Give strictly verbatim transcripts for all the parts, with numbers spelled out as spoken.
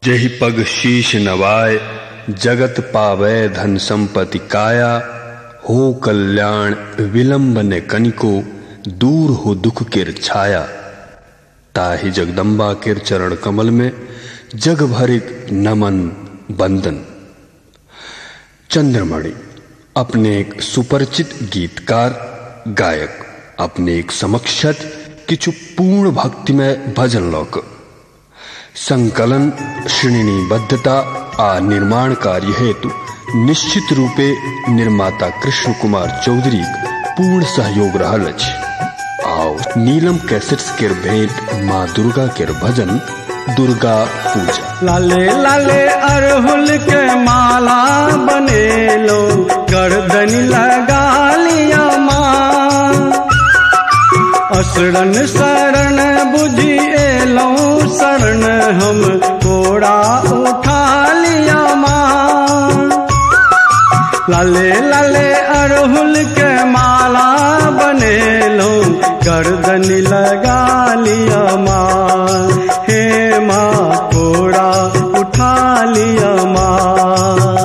जहि पग शीश नवाय जगत पावै धन संपत्ति काया। हो कल्याण विलंब ने कनिको दूर हो दुख किर छाया। ताहि जगदम्बा किर चरण कमल में जग भरिक नमन बंदन। चंद्रमणि अपने एक सुपरिचित गीतकार गायक अपने एक समक्षत किछु पूर्ण भक्तिमय भजन लोक संकलन श्रेणीबद्धता आ निर्माण कार्य हेतु निश्चित रूपे निर्माता कृष्ण कुमार चौधरी पूर्ण सहयोग रहल अछि। आओ नीलम कैसेट्स केर भेंट माँ दुर्गा केर भजन दुर्गा पूजा। लाले लाले अरहुल के माला बनेलो गर्दन लगा लिया माँ। असरण शरण बुझी एलो शरण हम कोड़ा उठा लिया माँ। लाले लाले अरहुल के माला बनेलो गर्दन लगा लिया माँ। हे माँ कोड़ा उठा लिया माँ।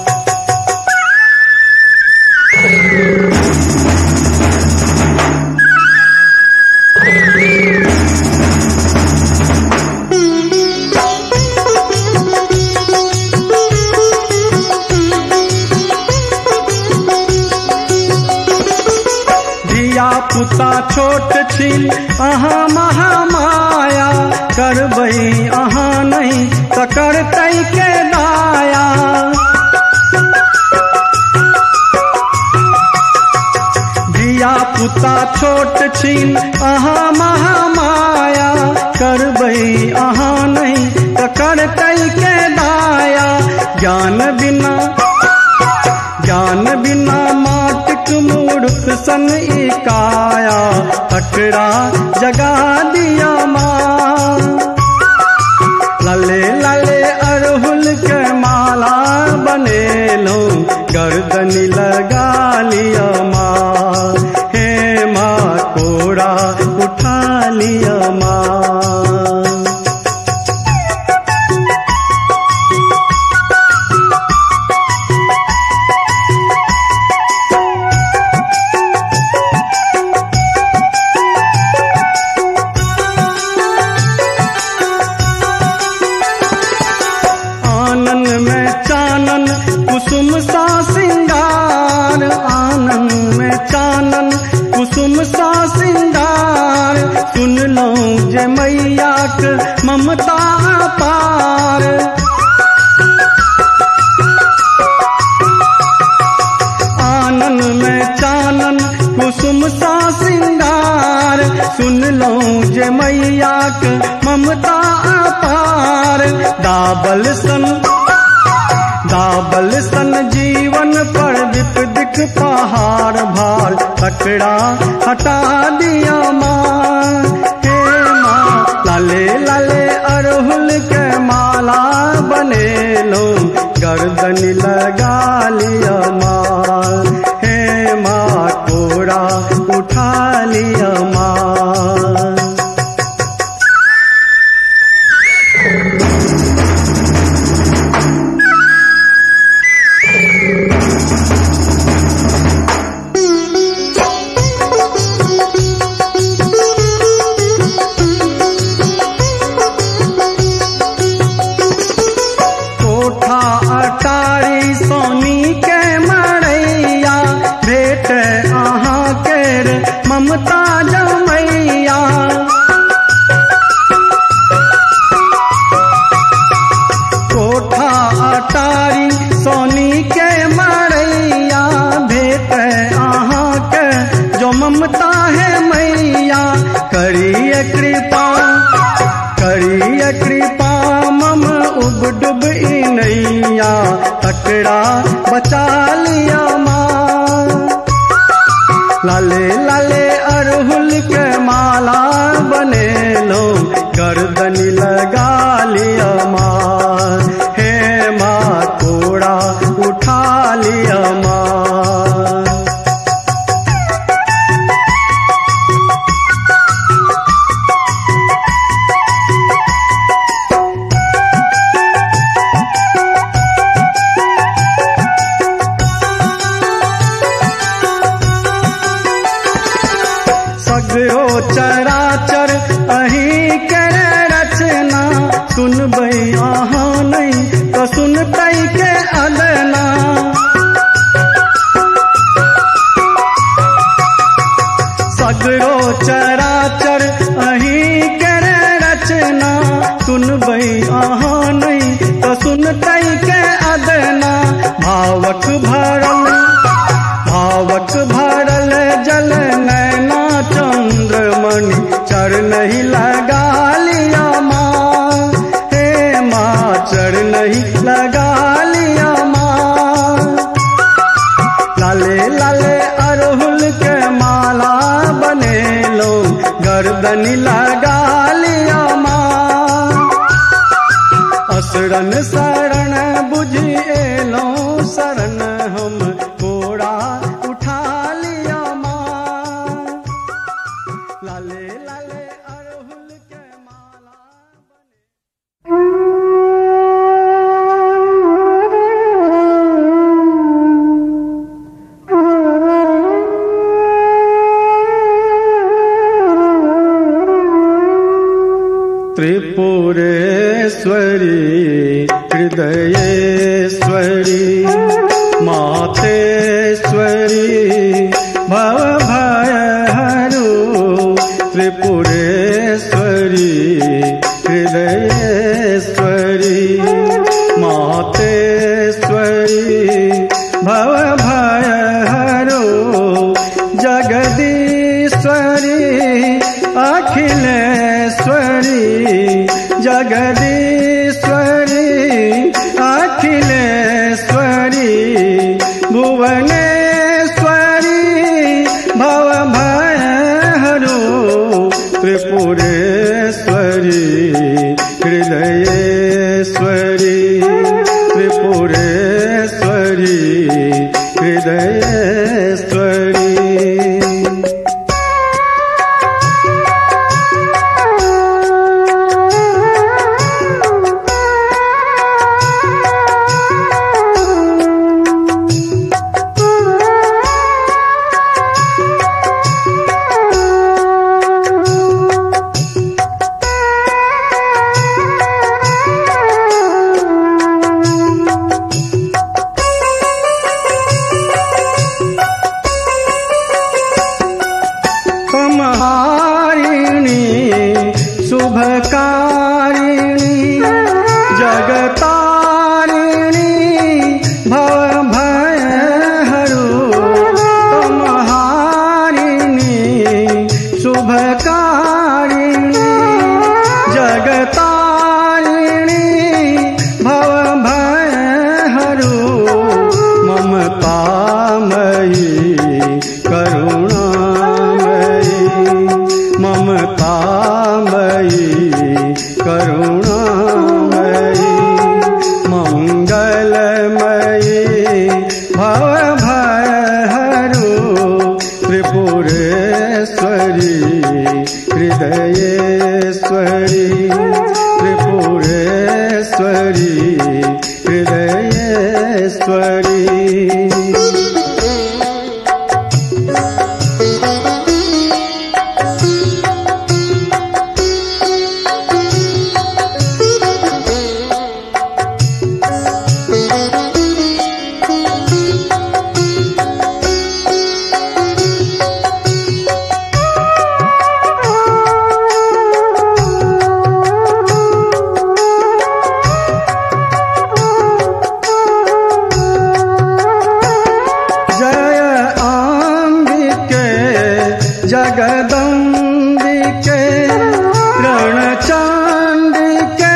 पुता छोट छिन अहाँ महामाया। करबई अहाँ नहीं त करतई के दाया। धिया पुता छोट छिन अहाँ महामाया। करबई अहाँ नहीं त करतई के दाया। ज्ञान बिना ज्ञान बिना माटिक मूर्ख सन इकाया। अकड़ा जगा दिया माँ। लाले लाले अरहुल के माला बनेलो गर्दन लगा लिया माँ। हे माँ कोड़ा उठा लिया माँ। कुसुम सा सिंगार आनन में चानन कुसुम सा सिंगार। सुन लो जे मैया के ममता पार। आनन में चानन कुसुम सा सिंगार। सुन लो जे मैया के ममता पार। दाबल सन दाबल सन जीवन पर दिख दिख पहाड़ भार। अकड़ा हटा दिया माँ। हे माँ लाले लाले अरहुल के माला बनेलो गर्दन लगा लिया माँ। हे माँ कोड़ा उठा लिया माँ। अटारी सोनी के मरैया भेट अहाँ केर ममता जमैया। कोठा अटारी सोनी के मरैया भेट अहाँ के जो ममता है मैया। करिए कृपा करिए कृपा मम उब डुब नैया। अकड़ा बचा लिया माँ। लाले लाले अरहुल के माला बनेलो गर्दन लगा लिया माँ। हे माँ कोड़ा उठा लिया माँ। चढ़ नहीं लगा लिया माँ। लाले लाले अरहुल के माला बने लो गर्दन लगा लिया माँ। असरन शरण बुझिए लो शरण हम कोड़ा उठा लिया माँ। लाले लाले अरहुल के माला त्रिपुरेश्वरी हृदयेश्वरी मातेश्वरी भवभयहरो। त्रिपुरेश्वरी हृदयेश्वरी मातेश्वरी भवभयहरो। जगदीश्वरी अखिलेश्वरी जगदीश्वरी अखिलेश्वरी भुवनेश्वरी भवभयहरो। त्रिपुरेश्वरी हृदयेश्वरी त्रिपुरेश्वरी हृदयेश्वरी। शुभकारिणी जगतारिणी भवभयहरो। तुम्हारिणी शुभकारिणी जगतारिणी भवभयहरो। ममतामयी करुणामयी ममतामयी करुणामयी मंगलमयी भवभयहरो। त्रिपुरेश्वरी हृदयेश्वरी त्रिपुरेश्वरी हृदयेश्वरी। जगदम्बिके रणचाण्डिके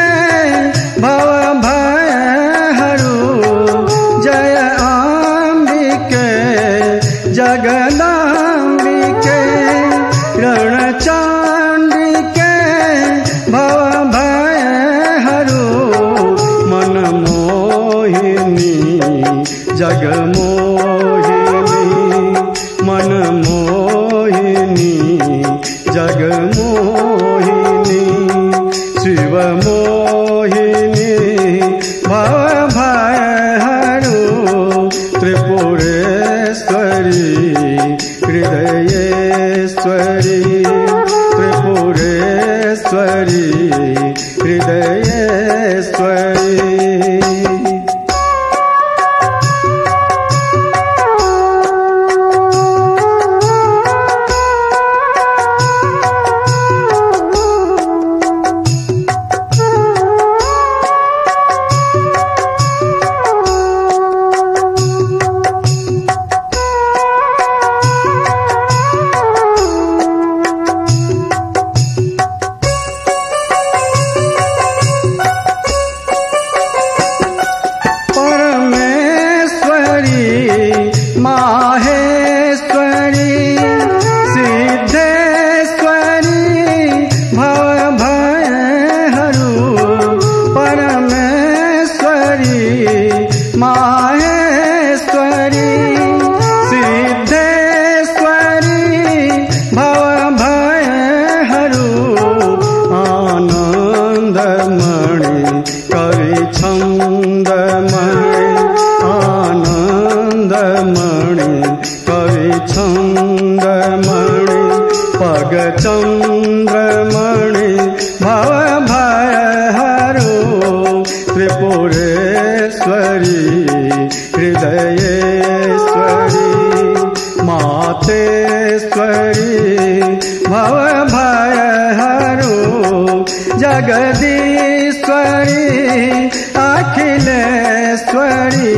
भवभयहरो। जय अम्बिके जगदम्बिके रणचाण्डिके भवभयहरो। मनमोहिनी जगमोहिनी मनमोहिनी जगमोहिनी शिवमोहिनी भवभयहरो। त्रिपुरेश्वरी हृदयेश्वरी त्रिपुरेश्वरी हृदयेश्वरी। माहेश्वरी सिद्धेश्वरी भव भय हरु आनंदमणि कवि छंदमणि आनंदमणि कवि छंदमणि पग चंद्रमणि भव भय हरु त्रिपुरेश्वरी हृदयेश्वरी मातेश्वरी भव भय हरु जगदीश्वरी अखिलेश्वरी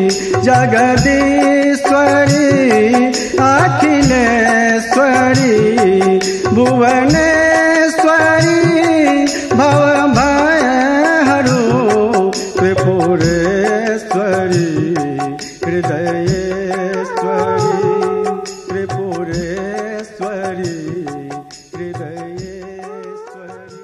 जगदीश्वरी अखिलेश्वरी भुवनेश्वरी भव भय हरु त्रिपुरेश्वरी हृदयेश्वरी त्रिपुरेश्वरी हृदयेश्वरी।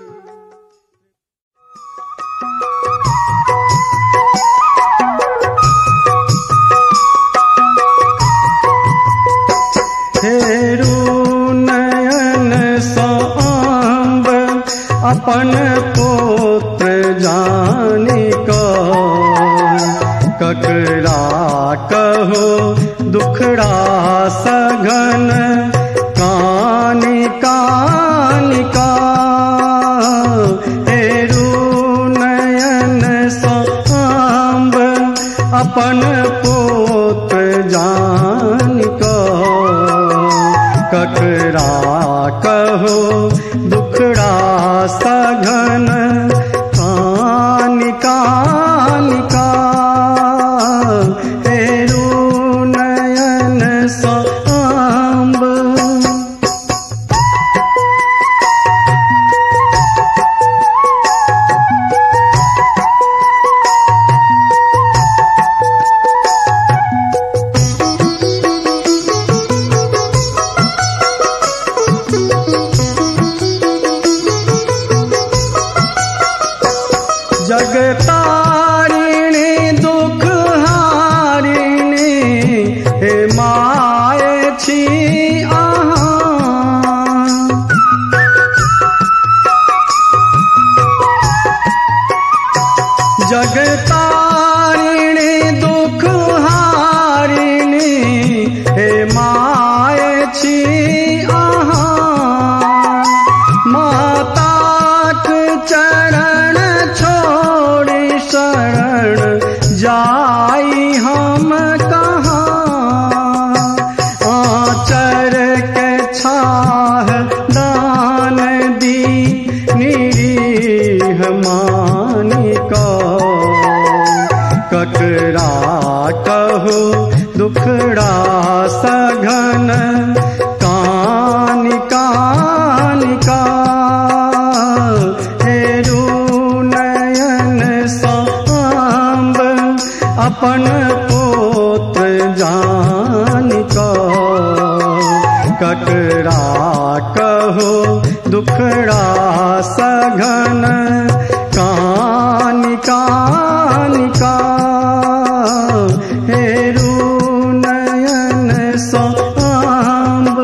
हेरु नयन सांब अपन पुत्र जानिका ककरा कहो दुखड़ा सघन कानि कानिका हेरु नयन सांब अपन पुत्र जानिका ककरा कहो दुखड़ा सघन कानि कानिका हेरु नयन सांब। जगतारिणी दुख हारिणी हे माये छी अहाँ जगतारिणी दुख हारिणी हे माये छी अहाँ माताक चरण छोड़ी शरण जाई हम कहाँ आचर के छाह दान दी निरीह मानिका ककरा कहो दुखड़ा सघन कानि कानिका हेरु नयन सांब अपन पुत्र जानिका ककरा कहो दुखड़ा सघन कानि कानिका हेरु नयन सांब।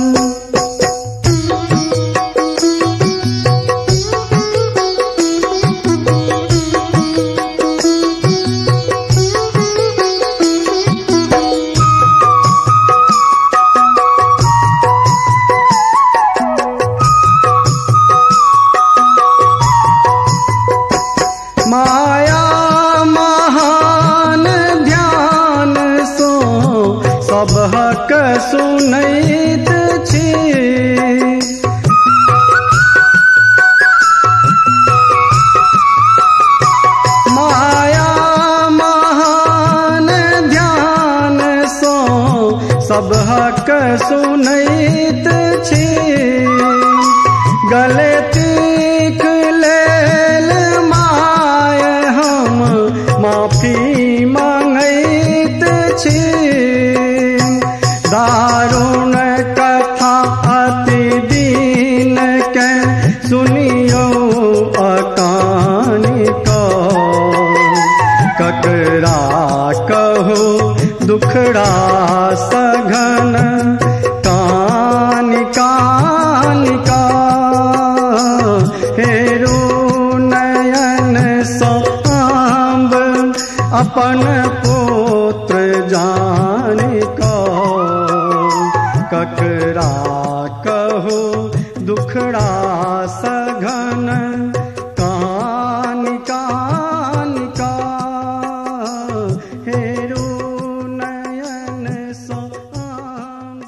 माया महान ध्यान सो सब हक सुनैत छी माया महान ध्यान सो सब हक सुनैत छी गले तीख लेल माय हम माफी मांगैत छी दारुण कथा अति दीन के सुनियो अकानिका ककरा दुखड़ा सघन कानि कानिका हेरु नयन सांब अपन पुत्र जानिका ककरा कहो दुखड़ा सघन कानि कानिका हेरु नयन सांब।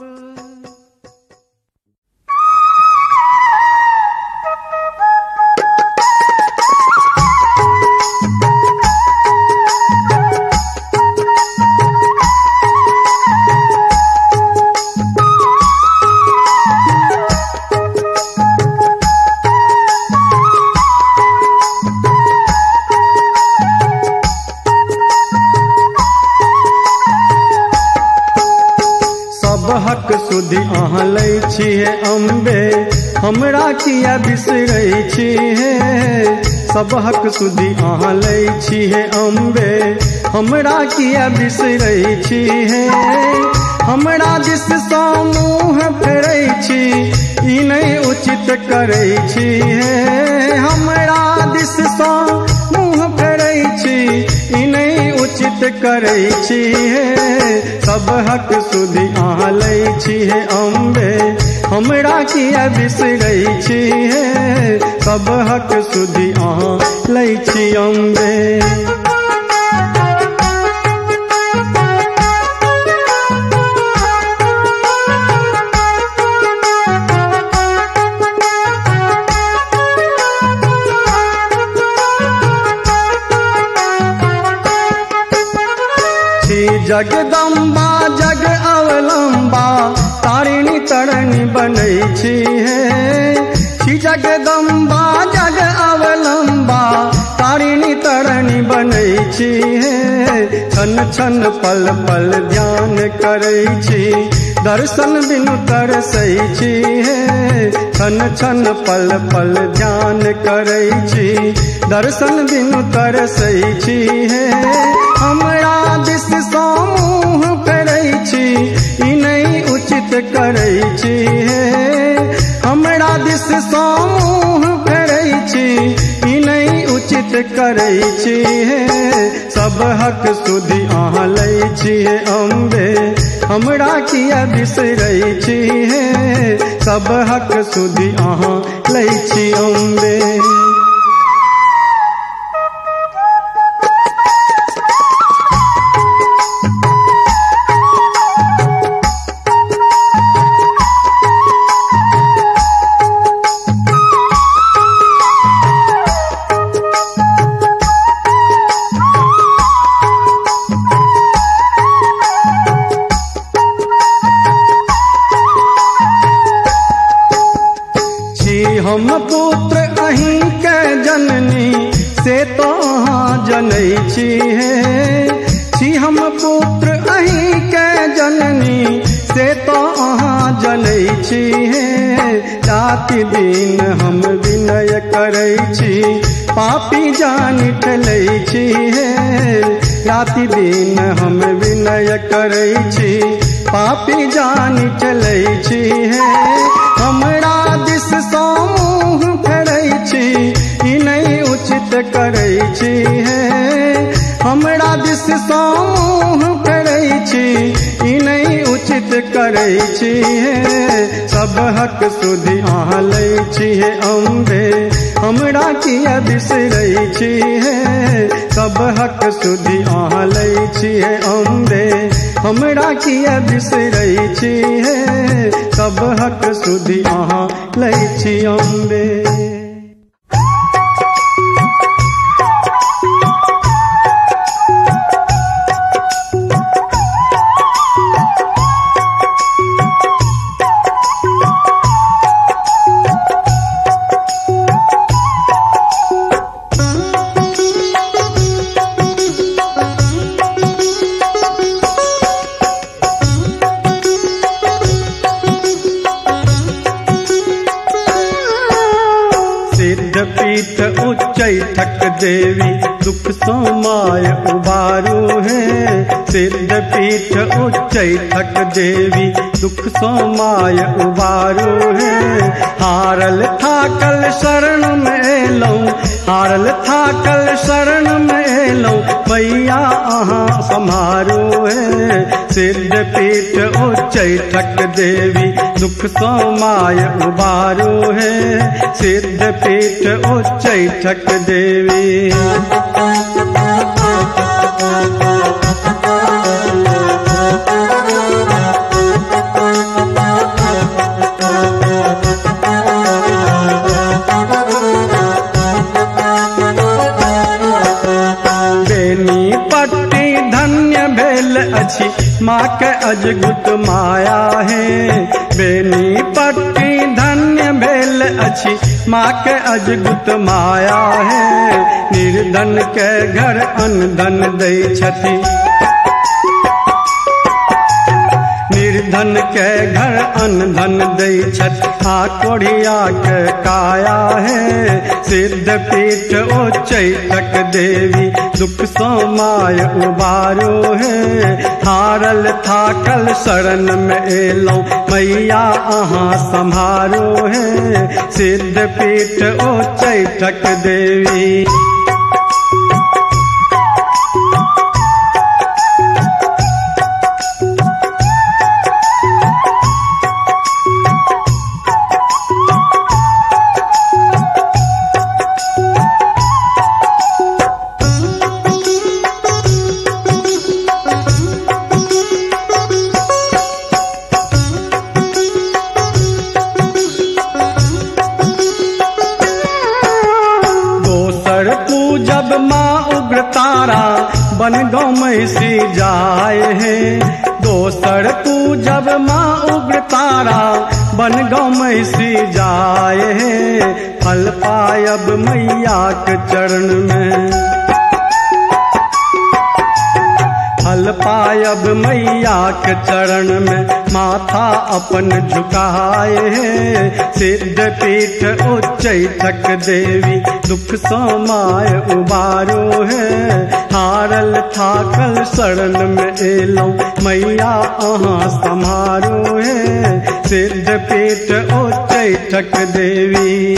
हक सुधि अहाँ लै छियै अम्बे हमरा किया बिसरै छियै सब हक सुधि अहाँ लै छियै अम्बे हमरा किया बिसरै छियै हमरा दिस सँ मुँह फेरै छी ई नहि उचित करै छियै हमरा दिस सँ मुँह फेरै छी ई नहि उचित करै छियै सब हक सुधि अहाँ लै छियै अम्बे हमरा किया बिसरै छियै सब हक सुधि अहाँ लै छी अम्बे। जगदम्बा जग अवलंबा तारिणी तरणि बनै छी हे श्री जगदम्बा जग अवलंबा तारिणी तरणि बनै छी हे छन छन पल पल ध्यान करै छी दर्शन बिनु तरसै छी हे छन छन पल पल ध्यान करै छी दर्शन बिनु तरसै छी हे हमरा दिस सँ मुँह फेरै छी ई नहि उचित करै छी हे हमरा दिस सँ मुँह फेरै छी ई नहि उचित करै छी हे सब हक सुधि अहाँ लै छियै अम्बे हमरा किया बिसरै छी हे सब हक सुधि अहाँ लै छी अम्बे। हम पुत्र अहीं के जननी से तो अहाँ जनै छी हे छी हम पुत्र अहीं के जननी से तो अहाँ जनै छी हे राति दिन हम विनय करै छी पापी जान ठलै छी हे राति दिन हम विनय करै छी पापी जान ठलै छी हे हमरा दिस सँ मुँह फेरै छी ई नहि उचित करै छी हे हमरा दिस सँ मुँह फेरै छी ई नहीं उचित करै छी हे सब हक सुधि अहाँ लै छी हे अम्बे हमरा किया बिसरै छी हे सब हक सुधि अहाँ लै छी हे अम्बे हमरा किया बिसरै छी हे सब हक सुधि अहाँ लै छी अम्बे। सिद्धपीठ उच्चैठक देवी दुख सो सोमाय उबारू है सिद्ध पीठ उच्चैठक देवी दुख सोमाय उबारू है हारल थाकल शरण में लो हारल थाकल शरण में लो मैया अहाँ समारू है सिद्ध पीठ उच्चैठक देवी दुख सोमाय उबारू है सिद्ध पीठ उच्चैठक देवी। अच्छी माँ के अजगुत माया है बेनी पट्टी धन्य भेल अच्छी माँ के अजगुत माया है निर्धन के घर अनधन दै छथि निर्धन के घर अनधन दै छथि आ कोढ़िया के काया है सिद्ध पीठ उच्चैठक देवी दुख सोमाय उबारो है हारल थाकल शरण में एलो मैया अहाँ संभारो है सिद्ध पीठ उच्चैठक देवी। जब माँ उग्र तारा बन गौ मैसी जाए है दोसर पूजब माँ उग्र तारा बन गौ मैसी जाए है फल पायब मैया के चरण में फल पायब मैया के चरण में माथा अपन झुकाए है सिद्ध पीठ उच्चैठक देवी दुख सोमाय उबारो है हारल थाकल शरण में एलो मैया अहाँ समारो है सिद्ध पीठ उच्चैठक देवी।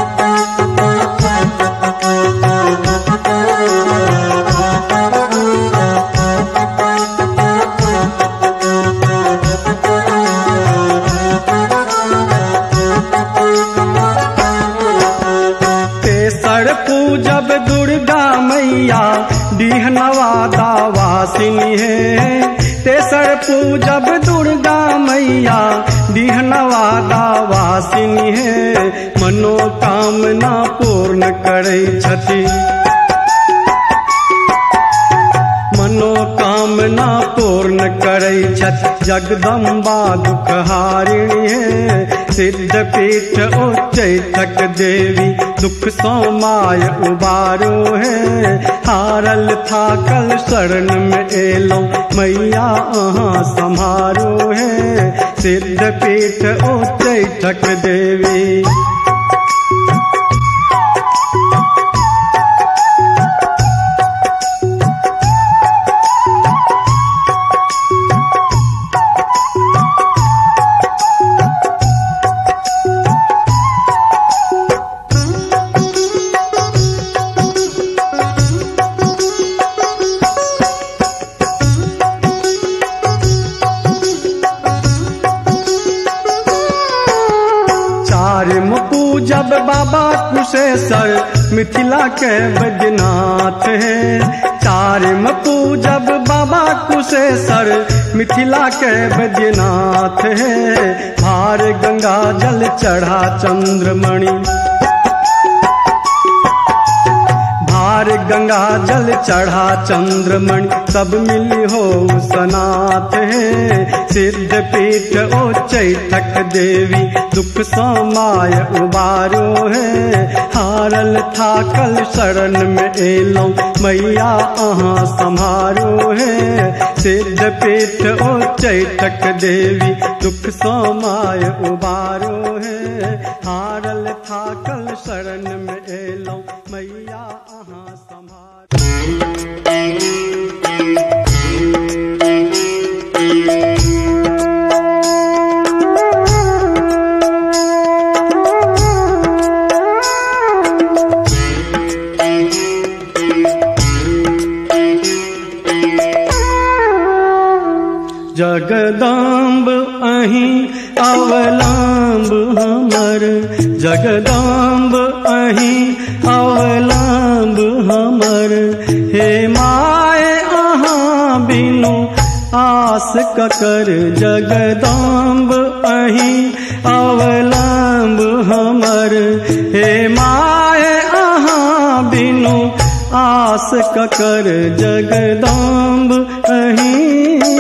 पूजब दुर्गा मैया डीहनवा दावासिनी है तेसर पूजब दुर्गा मैया डीहनवा दावासिनी है मनोकामना पूर्ण करै छथि मनोकामना पूर्ण करै छथि जगदम्बा दुखहारिणी है सिद्ध पीठ उच्चैठक देवी दुख सोमाय उबारो है हारल थाकल शरण में एलो मैया अहाँ संभारो है सिद्ध पीठ उच्चैठक देवी। पूजब बाबा कुशेश्वर मिथिला के बैद्यनाथ है चारिम पूजब बाबा कुशेश्वर मिथिला के बैद्यनाथ है भार गंगा जल चढ़ा चंद्रमणि भार गंगा जल चढ़ा चंद्रमणि सब मिली हो सनाथ है सिद्ध पीठ उच्चैठक देवी दुख सोमाय उबारो है हारल थाकल शरण में एलो मैया अहाँ संभारो है सिद्ध पीठ उच्चैठक देवी दुख सोमाय उबारो है हारल थाकल शरण में एलो मैया अहाँ संभारो। जगदम्ब अहीं अवलंब हमर, जगदम्ब अहीं अवलंब हमर। हे माए अहाँ बिनु आस ककर, जगदम्ब अहीं अवलंब हमर। हे माए अहाँ बिनु आस ककर, जगदम्ब अहीं।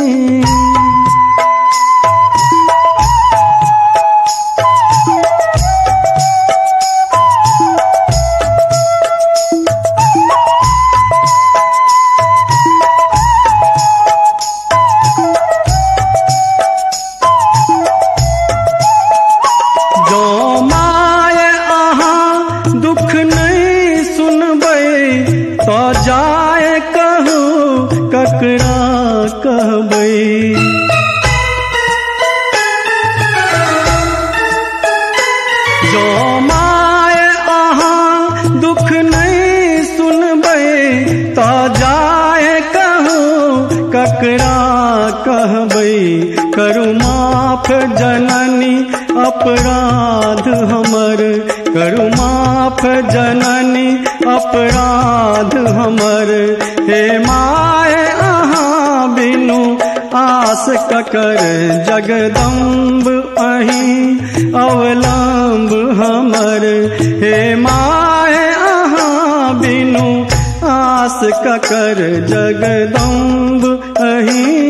करु माफ जननी अपराध हमर, करु माफ जननी अपराध हमर। हे माए अहाँ बिनु आस ककर, जगदम्ब अहीं अवलंब हमर। हे माए अहाँ बिनु आस ककर, जगदम्ब अहीं।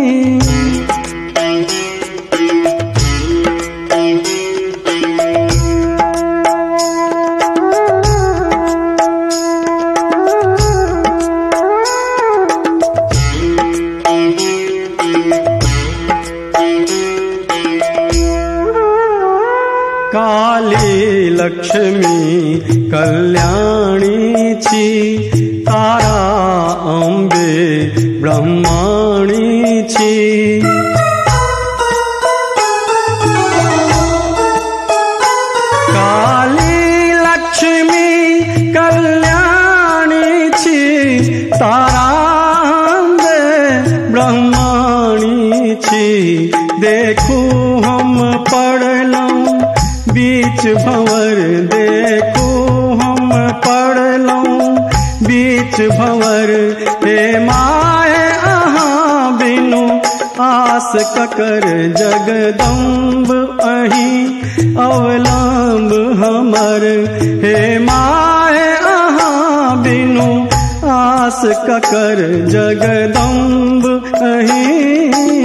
काली लक्ष्मी कल्याणी छी, तारा अम्बे ब्रह्माणी छी। काली लक्ष्मी कल्याणी छी, तारा अम्बे ब्रह्माणी छी। देखू हम पढ़लौं बीच भंवर, देखो हम पढ़लौं बीच भंवर। हे माए अहाँ बिनु आस ककर, जगदम्ब अहीं अवलंब हमर। हे माए अहाँ बिनु आस ककर, जगदम्ब अहीं।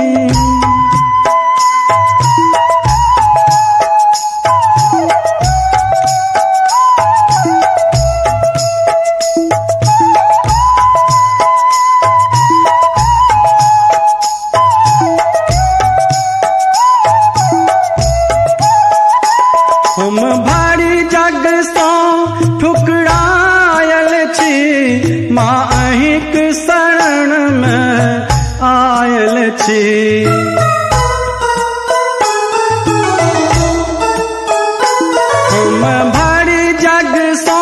हम भारी जग सो ठुकरायल छी, माँ अहिंक शरण में आयल छी। हम भारी जग सो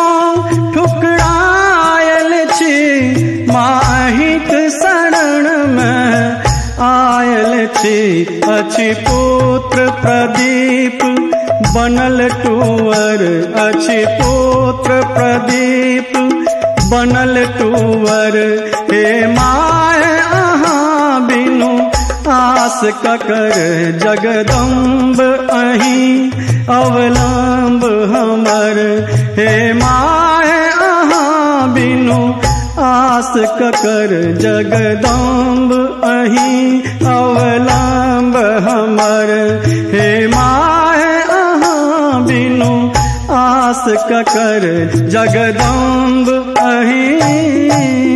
ठुकरायल छी, माँ अहिंक शरण में आयल छी। अछि पुत्र प्रदीप बनल टूवर, अछि पुत्र प्रदीप बनल टूवर। हे माए अहाँ बिनु आस ककर, जगदम्ब अहीं अवलंब हमर। हे माए अहाँ बिनु आस ककर, जगदम्ब अहीं अवलंब हमर। हे माए बिनु आस ककर, जगदम्ब अहीं।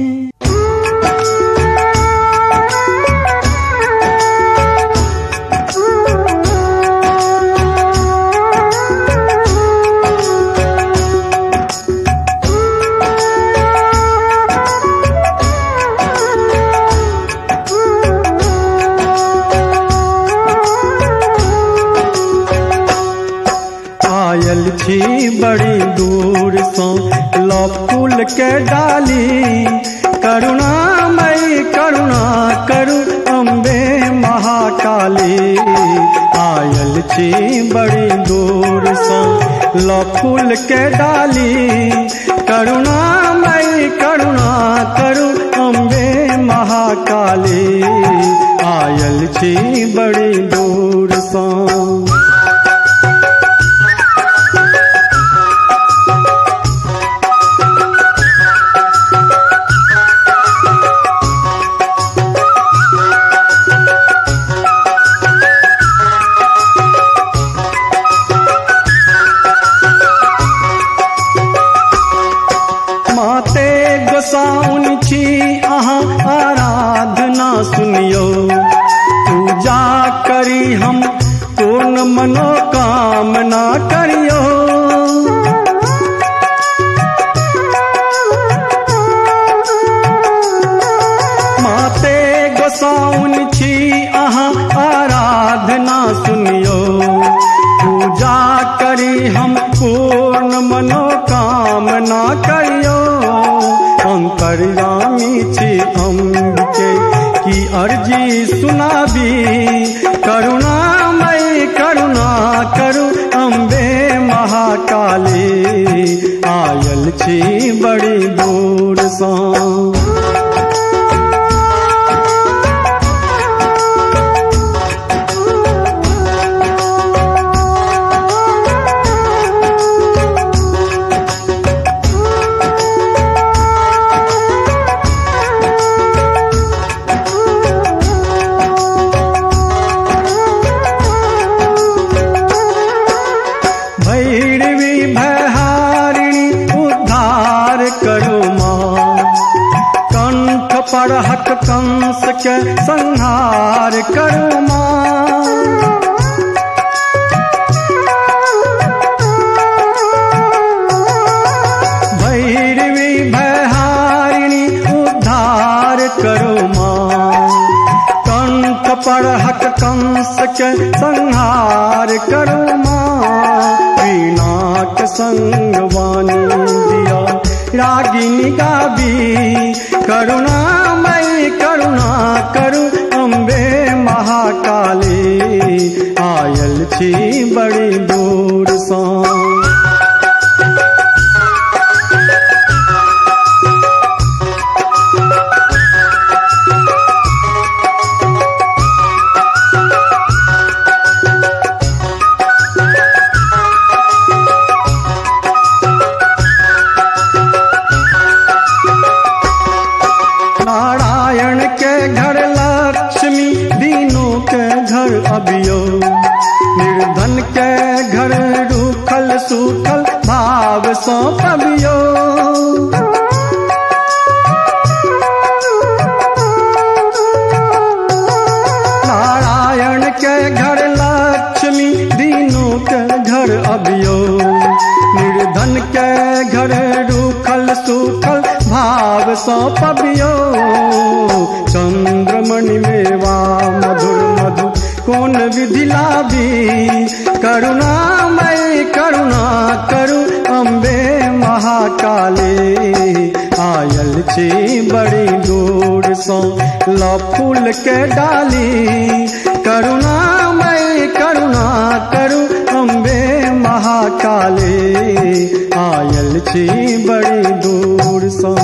आयल छी बड़ी दूर सो लो फूल के डाली, करुणामयी करुणा करु अम्बे छी बड़ी दूर सो लो फूल के डाली करुणामयी करुणा करू अम्बे महाकाली आयल छी बड़ी दूर सो। गोसाउन छी अहाँ आराधना सुनियो पूजा करी हम पूर्ण मनोकामना करियो। माते गोसाउन छी अहाँ आराधना सुनियो पूजा करी हम पूर्ण मनोकामना करियो। अंतर्यामी छी अम्बिके की अर्जी सुनाबी करुणामयी करुणा करू अम्बे महाकाली आयल छी बड़ी दूर सो। परहक कंस के संहार करू माँ भैरवी भयहारिणी उद्धार करू माँ कंठ परहक कंस के संहार करू माँ वीणाक संग वाणी दिया रागिनी गावी करुणामयी करुणा करू अम्बे महाकाली आयल छी बड़ी दूर सो। नारायण के घर लक्ष्मी दीनों के घर अबियो निर्धन के घर रूखल सूखल भाव सो पबियो। नारायण के घर लक्ष्मी दीनों के घर अबियो निर्धन के घर रूखल सूखल भाव सो पबियो। चंद्रमणि मेवा मधुर मधु कौन विधि लाभी करुणामयी करुणा करू अम्बे महाकाली आयल छी बड़ी दूर सो लो फूल के डाली करुणामयी करुणा करू अम्बे महाकाली आयल छी बड़ी दूर सो।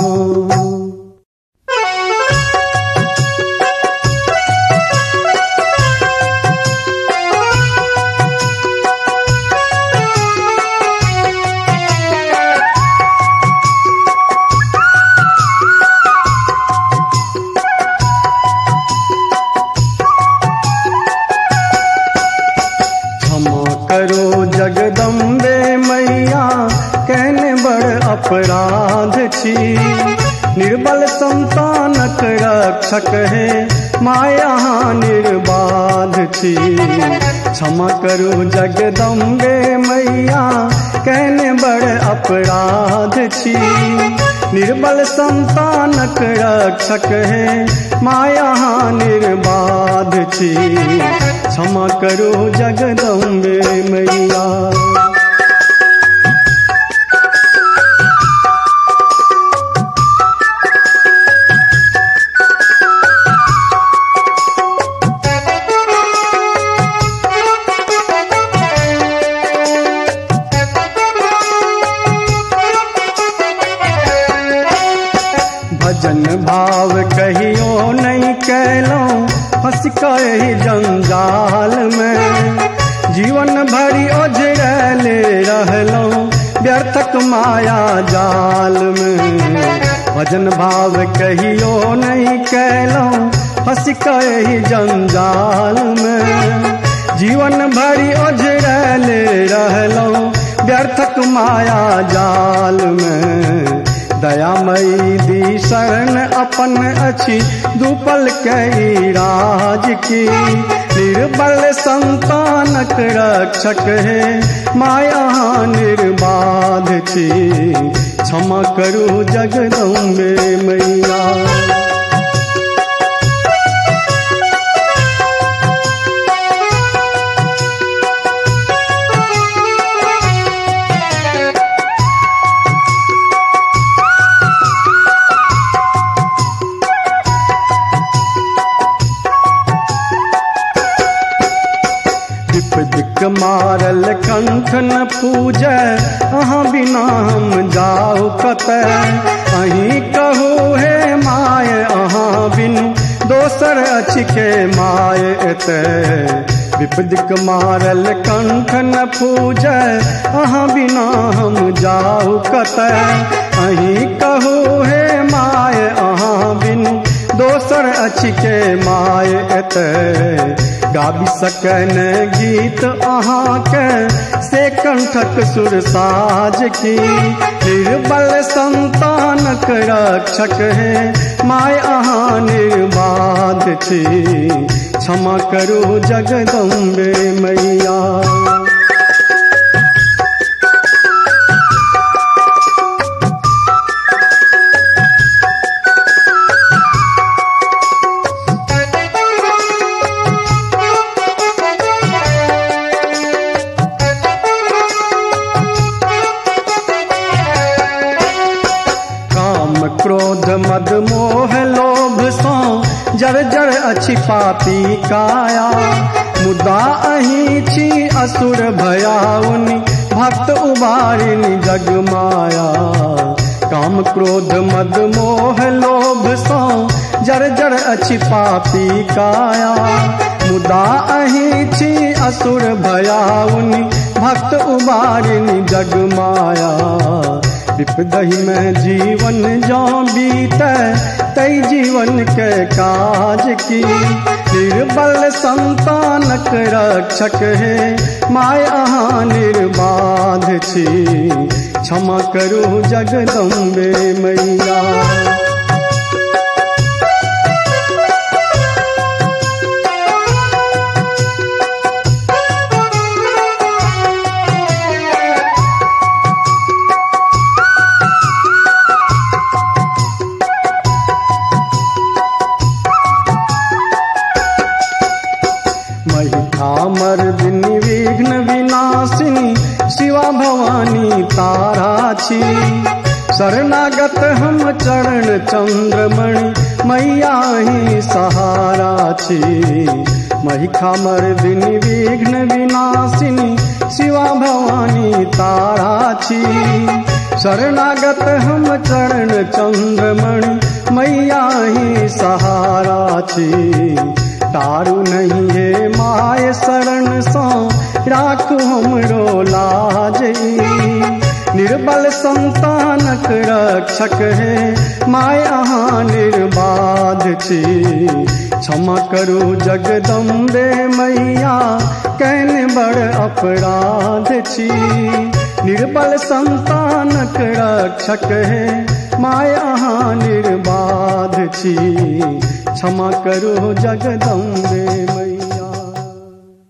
जगदम्बे मैया कहने बड़ अपराध छी निर्बल संतानक रक्षक है माया निर्बाध छी। क्षमा करो जगदम्बे मैया कहने बड़ अपराध छी निर्बल संतानक रक्षक है माया निर्बाध छी। क्षमा करो जगदम्बे मैया। भजन भाव कहियो नहीं कैलूं फंस कही जंजाल में। जीवन भरी ओझरले रहलूं व्यर्थक माया जाल में। भजन भाव कहियो नहीं कैलूं फंस कही जंजाल में। जीवन भरी ओझरले रहलूं व्यर्थक माया जाल में। दयामयी दी शरण अपन अच्छी दुपल कई राज की। निर्बल संतानक रक्षक है माया निर्बाध छी। क्षमा करू जगदम्बे मैया। दिक मारल कंठ न पूजै अहाँ बिना हम जाऊ कतै। अहीं कहू हे माय अहाँ बिनु दोसर अछि के माय एतै। विपदिक मारल कंठ न पूजै अहाँ बिना हम जाऊ कतै। अहीं कहू हे माय अहाँ बिनु दोसर अछि के माय एतै। गाबी सकन गीत अहाँ के से कंठक सुर साज की। निर्बल संतानक रक्षक है माय अहाँ निर्बाध छी। क्षमा करू जगदम्बे मैया। क्रोध मद मोह लोभ सो जर जर अछि पापी काया। मुदा अहीं छी असुर भयाउनि भक्त उबारिनि जग माया। काम क्रोध मद मोह लोभ सो जर जर अछि पापी काया। मुदा अहीं छी असुर भयाउनि भक्त उबारिनि जग माया। विपदहि में जीवन जो बीते तई जीवन के काज की। निर्बल संतानक रक्षक है माय अहाँ निर्बाध छी। क्षमा करू जगदम्बे मैया। मर्दिनी विघ्न विनाशिनी शिवा भवानी तारा छी। शरणागत हम चरण चंद्रमणि मैया ही सहारा छी। महिखा मर्दिनी विघ्न विनाशिनी शिवा भवानी तारा छी। शरणागत हम चरण चंद्रमणि मैया ही सहारा छी। तारू नहीं है माय शरण सो राखू हमरो लाजई। निर्बल संतानक रक्षक है माय अहाँ निर्बाध छी। क्षमा करू जगदम्बे मैया कैन बड़ अपराध छी। निर्बल संतानक रक्षक है माय अहाँ निर्बाध छी। क्षमा करो जगदम्बे।